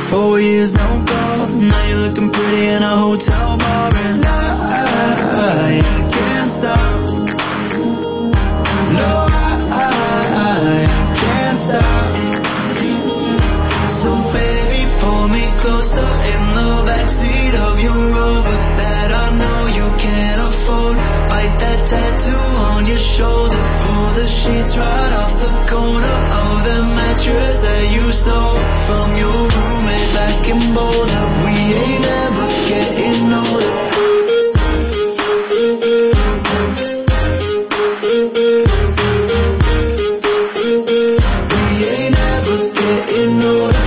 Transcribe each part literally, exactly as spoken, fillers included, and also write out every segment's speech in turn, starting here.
Four years, no call. Now you're looking pretty in a hotel bar, and I, I, I can't stop. No, I, I, I can't stop. So baby, pull me closer in the backseat of your Rover that I know you can't afford. Bite that tattoo on your shoulder. Pull the sheets right off the corner of the mattress that you stole from your roommate back in Boulder. We ain't ever getting older. We ain't ever getting older.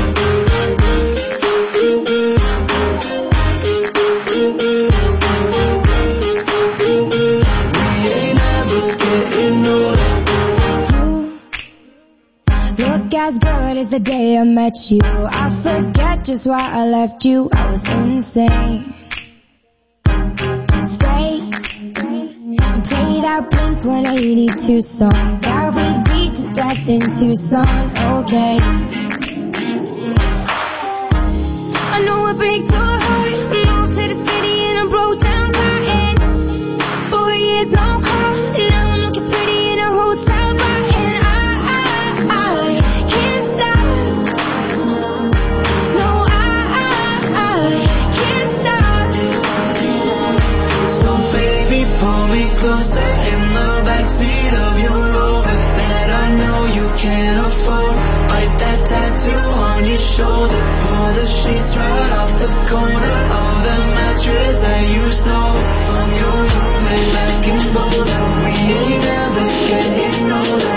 Look as good as the day I met you. I forget just why I left you. I was insane. Stay and play that Blink one eighty-two song that we beat to death in Tucson. Okay, I know it breaks your heart. Moved to the city and I broke down crying. Four years no call. Now I'm looking pretty in a hotel bar, and I closer in the backseat of your Rover that I know you can't afford. Bite that tattoo on your shoulder. Pull the sheets right off the corner of the mattress that you stole from your roommate back in Boulder. We ain't ever getting older.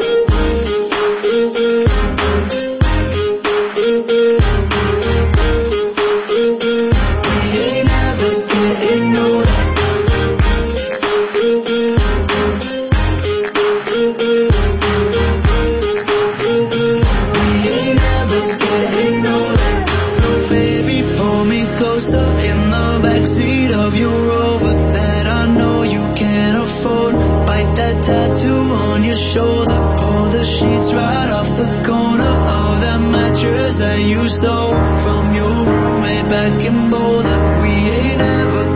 We ain't ever getting older. In the backseat of your Rover that I know you can't afford. Bite that tattoo on your shoulder. Pull the sheets right off the corner of that mattress that you stole from your roommate back in Boulder. We ain't ever